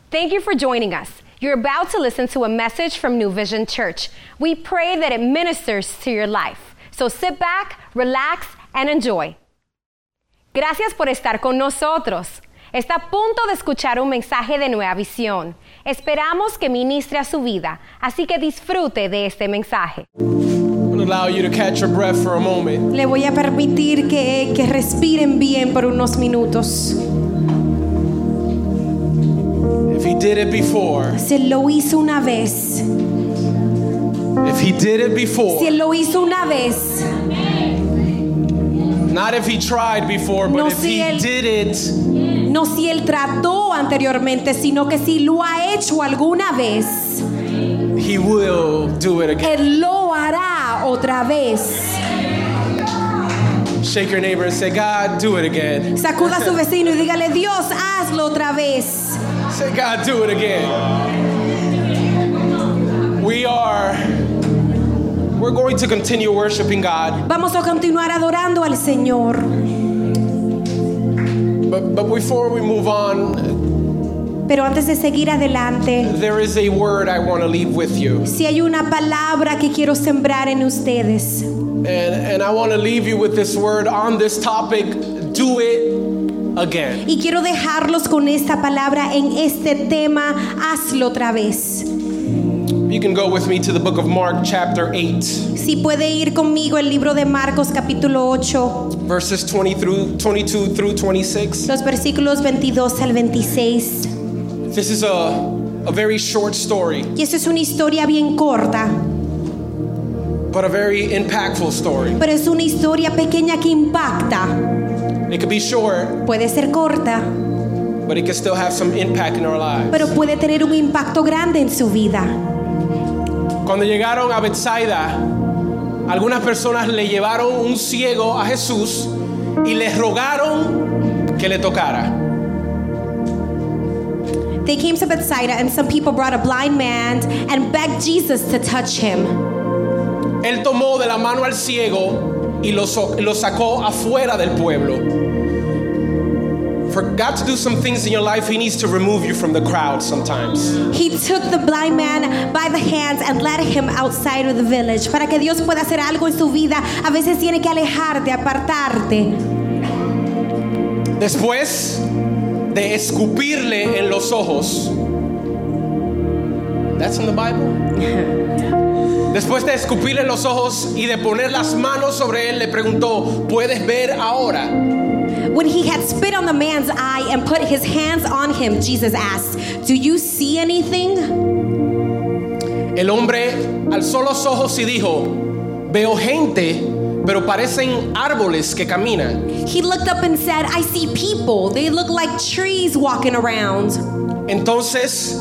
Thank you for joining us. You're about to listen to a message from New Vision Church. We pray that it ministers to your life. So sit back, relax, and enjoy. Gracias por estar con nosotros. Está a punto de escuchar un mensaje de Nueva Visión. Esperamos que ministre a su vida, así que disfrute de este mensaje. I'm going to allow you to catch your breath for a moment. Le voy a permitir que respiren bien por unos minutos. If he did it before, Si Él lo hizo una vez, if he did it before, si Él lo hizo una vez, not if he tried before, but No, if si he él- did it, no si Él trató anteriormente, sino que si lo ha hecho alguna vez, he will do it again. Él lo hará otra vez. Shake your neighbor and say, God, do it again. Sacuda a su vecino y dígale, Dios, hazlo otra vez. Say, God, do it again. We're going to continue worshiping God. Vamos a continuar adorando al Señor. But before we move on, Pero antes de seguir adelante, there is a word I want to leave with you. si hay una palabra que quiero sembrar en ustedes, And I want to leave you with this word on this topic, do it again. y quiero dejarlos con esta palabra en este tema, hazlo otra vez. You can go with me to the book of Mark chapter 8, Si puede ir conmigo el libro de Marcos capítulo 8, verses 22 through 26. los versículos 22 al 26. This is a very short story, Y esto es una historia bien corta, but a very impactful story. pero es una historia pequeña que impacta. It could be short, Puede ser corta, but it can still have some impact in our lives. pero puede tener un impacto grande en su vida. Cuando llegaron a Bethsaida, algunas personas le llevaron un ciego a Jesús y le rogaron que le tocara. They came to Bethsaida and some people brought a blind man and begged Jesus to touch him. Él tomó de la mano al ciego y lo sacó afuera del pueblo. For God to do some things in your life, He needs to remove you from the crowd sometimes. He took the blind man by the hands and led him outside of the village. Para que Dios pueda hacer algo en su vida, a veces tiene que alejarte, apartarte. Después de escupirle en los ojos. That's in the Bible. Después de escupirle en los ojos y de poner las manos sobre él, le preguntó, ¿puedes ver ahora? When he had spit on the man's eye and put his hands on him, Jesus asked, "Do you see anything?" El hombre alzó los ojos y dijo, veo gente, pero parecen árboles que caminan. He looked up and said, "I see people. They look like trees walking around." Entonces,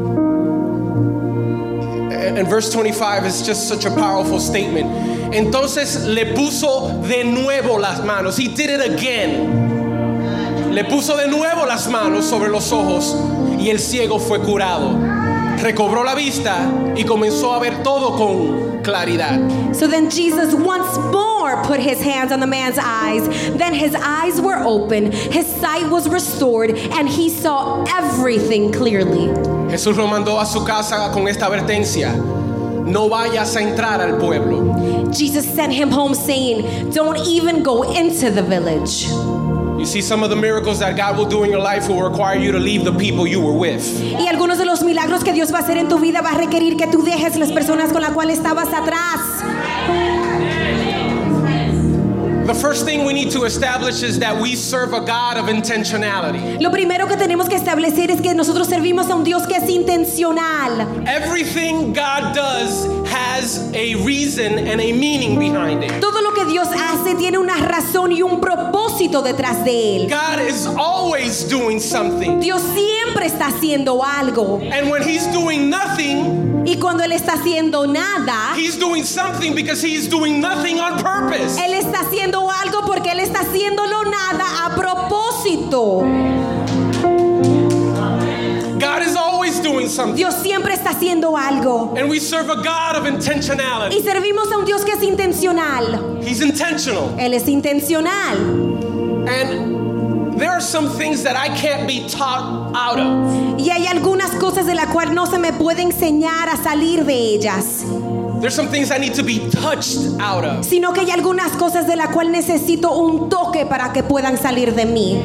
and verse 25 is just such a powerful statement. Entonces le puso de nuevo las manos. He did it again. Le puso de nuevo las manos sobre los ojos y el ciego fue curado. Recobró la vista y comenzó a ver todo con claridad. So then Jesus once more put his hands on the man's eyes. Then his eyes were open, his sight was restored, and he saw everything clearly. Jesús lo mandó a su casa con esta advertencia. No vayas a entrar al pueblo. Jesus sent him home saying, "Don't even go into the village." You see, some of the miracles that God will do in your life will require you to leave the people you were with. Y algunos de los milagros que Dios va a hacer en tu vida va a requerir que tú dejes las personas con las cuales estabas atrás. The first thing we need to establish is that we serve a God of intentionality. Lo primero que tenemos que establecer es que nosotros servimos a un Dios que es intencional. Everything God does has a reason and a meaning behind it. Todo lo que Dios hace tiene una razón y un propósito detrás de él. God is always doing something. Dios siempre está haciendo algo. And when He's doing nothing, Y cuando Él está haciendo nada, He's doing something because He's doing nothing on purpose. Él está haciendo algo porque Él está haciéndolo nada a propósito. God is always doing something. Dios siempre está haciendo algo. And we serve a God of intentionality. Y servimos a un Dios que es intencional. He's intentional. Él es intencional. And there are some things that I can't be taught out of. Y hay algunas cosas de las cuales no se me puede enseñar a salir de ellas, There's some things I need to be touched out of. sino que hay algunas cosas de las cuales necesito un toque para que puedan salir de mí.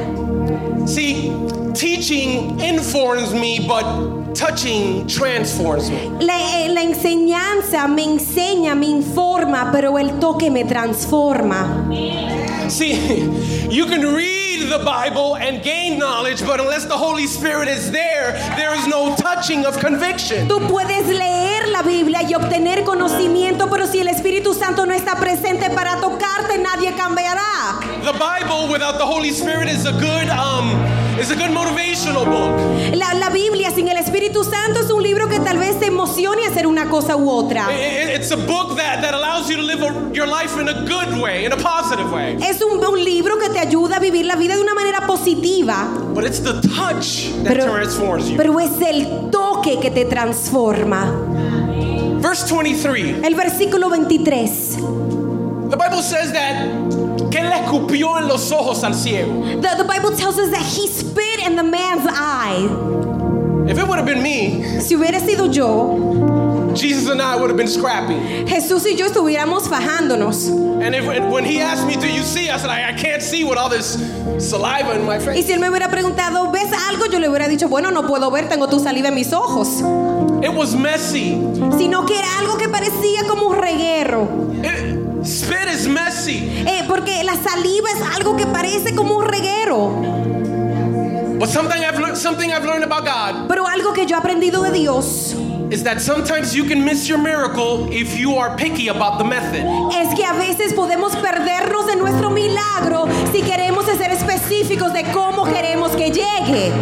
See, teaching informs me, but touching transforms me. La enseñanza me enseña, me informa, pero el toque me transforma. See, you can read the Bible and gain knowledge, but unless the Holy Spirit is there, there is no touching of conviction. Tú puedes leer la Biblia y obtener conocimiento, pero si el Espíritu Santo no está presente para tocarte, nadie cambiará. The Bible without the Holy Spirit is a good motivational book. La Biblia sin el Espíritu Santo es un libro que tal vez te emocione a hacer una cosa u otra. It's a book that allows you to live your life in a good way, in a positive way. Es un libro que te ayuda a vivir la vida de una manera positiva. But it's the touch that transforms you. Pero es el toque que te transforma. Verse 23. El versículo 23. The Bible says that que él le escupió en los ojos al ciego. The Bible tells us that he spit in the man's eye. If it would have been me, Si hubiera sido yo, Jesus and I would have been scrappy. Jesús y yo estuviéramos fajándonos. And when he asked me, do you see? I said, I can't see with all this saliva in my Y face. si él me hubiera preguntado, ¿ves algo? Yo le hubiera dicho, bueno, no puedo ver, tengo tu saliva en mis ojos. It was messy. Sino que era algo que parecía como un reguero. Spit is messy. Porque la saliva es algo que parece como un reguero. But something I've learned about God Pero algo que yo he aprendido de Dios is that sometimes you can miss your miracle if you are picky about the method. es que a veces podemos perdernos de nuestro milagro si queremos ser específicos de cómo queremos que llegue.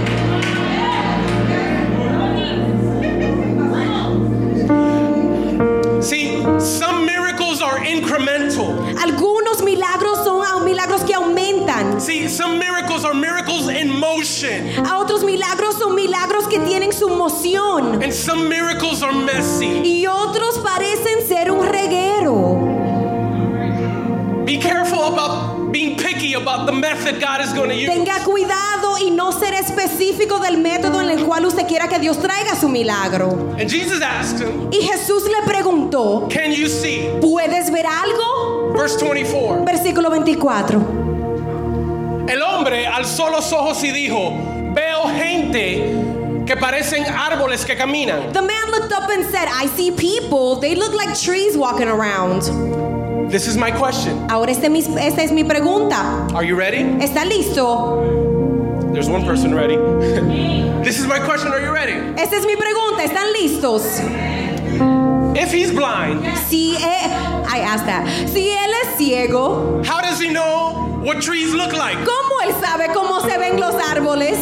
See, some miracles are incremental. Algunos milagros son milagros que aumentan. See, some miracles are miracles in motion. A otros milagros son milagros que tienen su moción. And some miracles are messy. Y otros parecen ser un reguero. Be careful about being picky about the method God is going to use. Tenga cuidado y no ser específico del método en el cual usted quiera que Dios traiga su milagro. And Jesus asked him, Y Jesús le preguntó, can you see? ¿puedes ver algo? Verse 24. Versículo 24. El hombre alzó los ojos y dijo, veo gente que parecen árboles que caminan. The man looked up and said, I see people. They look like trees walking around. This is my question. Ahora esta es mi pregunta. Are you ready? ¿Está listo? There's one person ready. This is my question. Are you ready? Esta es mi pregunta. ¿Están listos? If he's blind, I asked that. Si él es ciego, how does he know what trees look like? ¿cómo él sabe cómo se ven los árboles?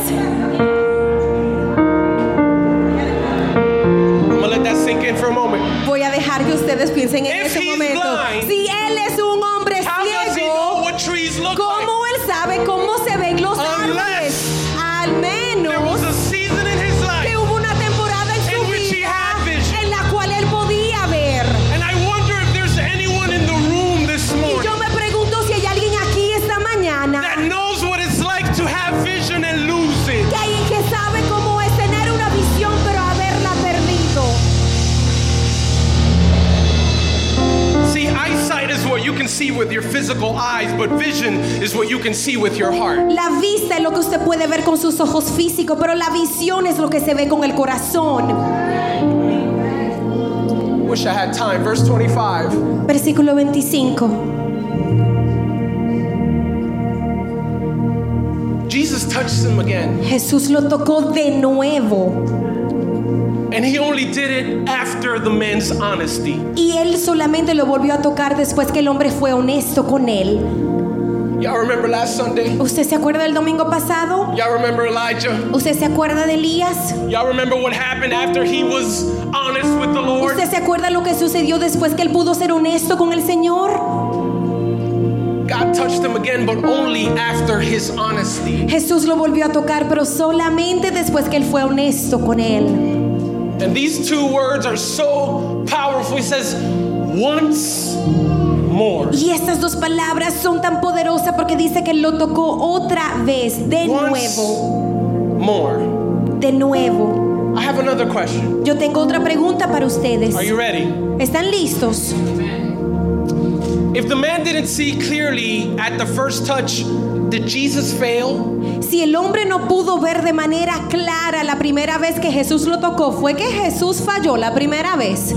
I'm gonna let that sink in for a moment. Voy a dejar que ustedes piensen en If ese he's momento. blind, Si él es un hombre How does he know ciego, what trees look like? ¿cómo él sabe cómo se ven los árboles? Al There was menos a season in his que life, hubo una temporada en su in which he vida had vision. en la cual él podía ver. and I wonder if there's anyone in the room this Y morning yo me pregunto si hay alguien aquí esta mañana that knows what it's like to have vision and lose it. que sabe cómo es tener una visión pero haberla perdido. See, eyesight is what you can see with your physical eyes, but vision is what you can see with your heart. La vista es lo que usted puede ver con sus ojos físicos, pero la visión es lo que se ve con el corazón. Wish I had time. Verse 25. Versículo 25. Jesus touched him again, Jesús lo tocó de nuevo and he only did it after the man's honesty. y él solamente lo volvió a tocar después que el hombre fue honesto con él. Y'all remember last Sunday? ¿Usted se acuerda del domingo pasado? Y'all remember Elijah? ¿Usted se acuerda de Elías? Y'all remember what happened after he was honest with the Lord? ¿Usted se acuerda lo que sucedió después que él pudo ser honesto con el Señor? God touched him again, but only after his honesty. Jesús lo volvió a tocar, pero solamente después que él fue honesto con él. And these two words are so powerful. He says, once more. Y estas dos palabras son tan poderosas porque dice que lo tocó otra vez, de Once nuevo, more. de nuevo. I have another question. Yo tengo otra pregunta para ustedes. Are you ready? ¿Están listos? If the man didn't see clearly at the first touch, did Jesus fail? Si el hombre no pudo ver de manera clara la primera vez que Jesús lo tocó, ¿fue que Jesús falló la primera vez?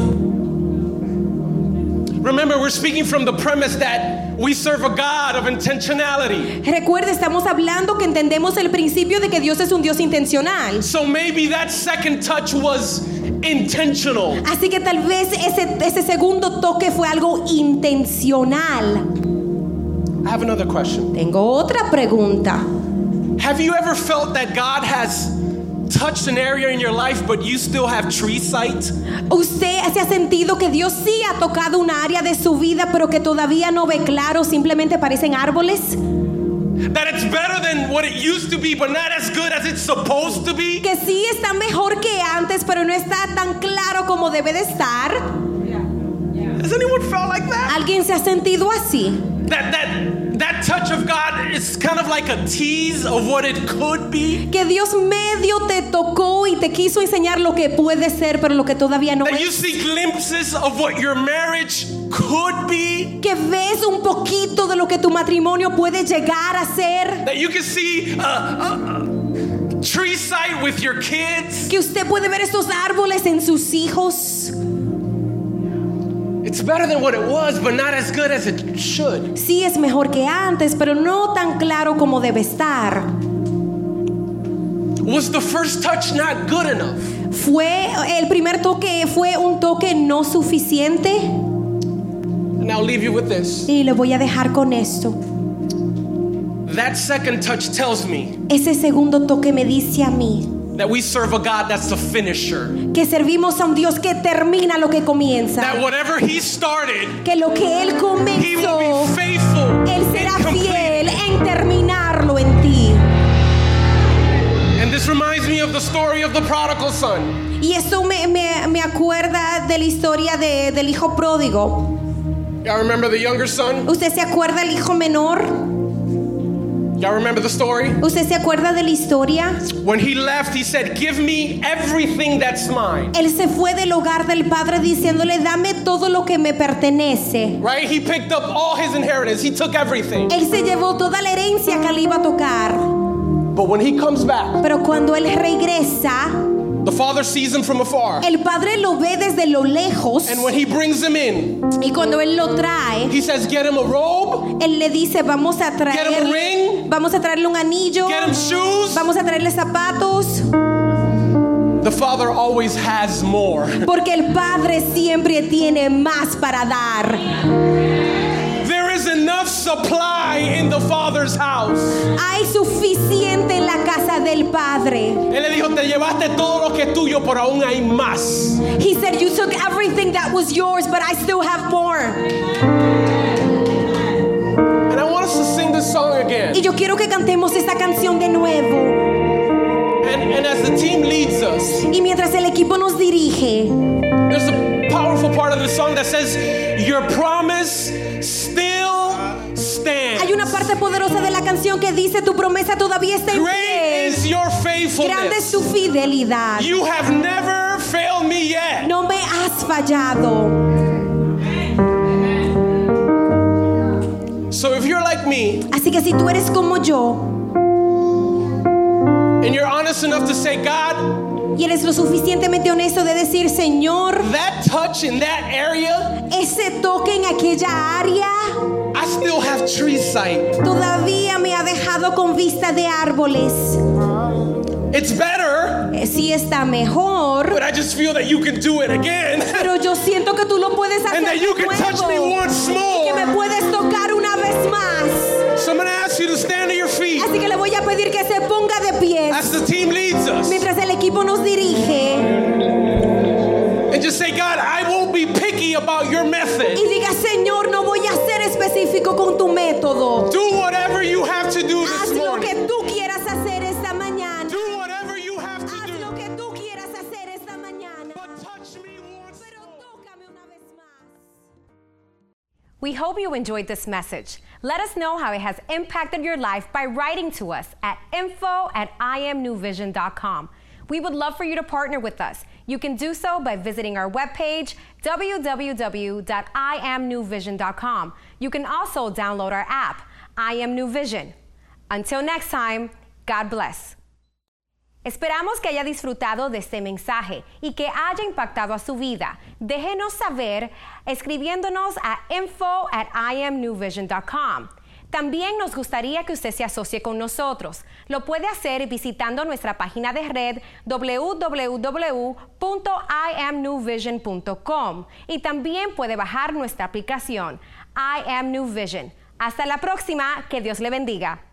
Remember, we're speaking from the premise that we serve a God of intentionality. Recuerda, estamos hablando que entendemos el principio de que Dios es un Dios intencional. So maybe that second touch was intentional. Así que tal vez ese segundo toque fue algo intencional. I have another question. Tengo otra pregunta. Have you ever felt that God has touched an area in your life, but you still have tree sight? ¿Usted se ha sentido que Dios sí ha tocado una área de su vida, pero que todavía no ve claro, simplemente parecen árboles? That it's better than what it used to be, but not as good as it's supposed to be? Que sí está mejor que antes, pero no está tan claro como debe de estar. Has anyone felt like that? ¿Alguien se ha sentido así? That touch of God is kind of like a tease of what it could be. Que Dios medio te tocó y te quiso enseñar lo que puede ser, pero lo que todavía no That you es. see glimpses of what your marriage could be. Que ves un poquito de lo que tu matrimonio puede llegar a ser. That you can see tree sight with your kids. Que usted puede ver estos árboles en sus hijos. It's better than what it was, but not as good as it should. Sí es mejor que antes, pero no tan claro como debe estar. Was the first touch not good enough? Fue el primer toque, fue un toque no suficiente. And I'll leave you with this. Y le voy a dejar con esto. That second touch tells me Ese segundo toque me dice a mí that we serve a God that's the finisher. que servimos a un Dios que termina lo que comienza. That whatever He started, Que lo que Él He comenzó, will be faithful Él será and complete. fiel en terminarlo en ti. And this reminds me of the story of the prodigal son. Y esto me acuerda de la historia del hijo pródigo. Y'all remember the younger son? ¿Usted se acuerda del hijo menor? Y'all remember the story? ¿Usted se acuerda de la historia? When he left, he said, "Give me everything that's mine." Él se fue del hogar del padre diciéndole, dame todo lo que me pertenece. Right? He picked up all his inheritance. He took everything. Él se llevó toda la herencia que le iba a tocar. But when he comes back, Pero cuando él regresa, the father sees him from afar. el padre lo ve desde lo lejos. And when he brings him in, Y cuando él lo trae, he says, "Get him a robe, él le dice, vamos a get him a traerle, ring, vamos a traerle un anillo, get him shoes." vamos a traerle zapatos. The father always has more. Porque el padre siempre tiene más para dar. There is enough supply in the father's house. Hay suficiente en la casa del padre. Él le dijo, te llevaste todo lo que es tuyo, pero aún hay más. He said, you took everything that was yours, but I still have more. And I want us to sing this song again. Y yo quiero que cantemos esta canción de nuevo. And as the team leads us, Y mientras el equipo nos dirige, there's a powerful part of the song that says, your promise still stands. hay una parte poderosa de la canción que dice, tu promesa todavía está en Great is pie. your Grande es faithfulness. tu fidelidad. You have never failed me yet. No me has fallado. So if you're like me, Así que si tú eres como yo and you're honest enough to say, God, y eres lo suficientemente honesto de decir, Señor, that touch in that area, ese toque en aquella área I still have tree sight. todavía me ha dejado con vista de árboles. It's better, Sí está mejor, but I just feel that you can do it again. pero yo siento que tú lo puedes hacer And that you de can touch me nuevo. once Y que me more. puedes tocar una vez más. So I'm going to ask you to stand to your feet Así que le voy a pedir que se ponga de pie as the team leads us. mientras el equipo nos dirige And just say, God, I won't be picky about your method. y diga, Señor, no voy a ser específico con tu método. Do whatever you have to do Haz this lo que morning. tú quieras hacer esta mañana. Do whatever you have to Haz lo do. que tú quieras hacer esta mañana. But touch me once Pero more. tócame una vez más. We hope you enjoyed this message. Let us know how it has impacted your life by writing to us at info@imnewvision.com. We would love for you to partner with us. You can do so by visiting our webpage, www.imnewvision.com. You can also download our app, I Am New Vision. Until next time, God bless. Esperamos que haya disfrutado de este mensaje y que haya impactado a su vida. Déjenos saber escribiéndonos a info@imnewvision.com. También nos gustaría que usted se asocie con nosotros. Lo puede hacer visitando nuestra página de red www.imnewvision.com y también puede bajar nuestra aplicación I Am New Vision. Hasta la próxima, que Dios le bendiga.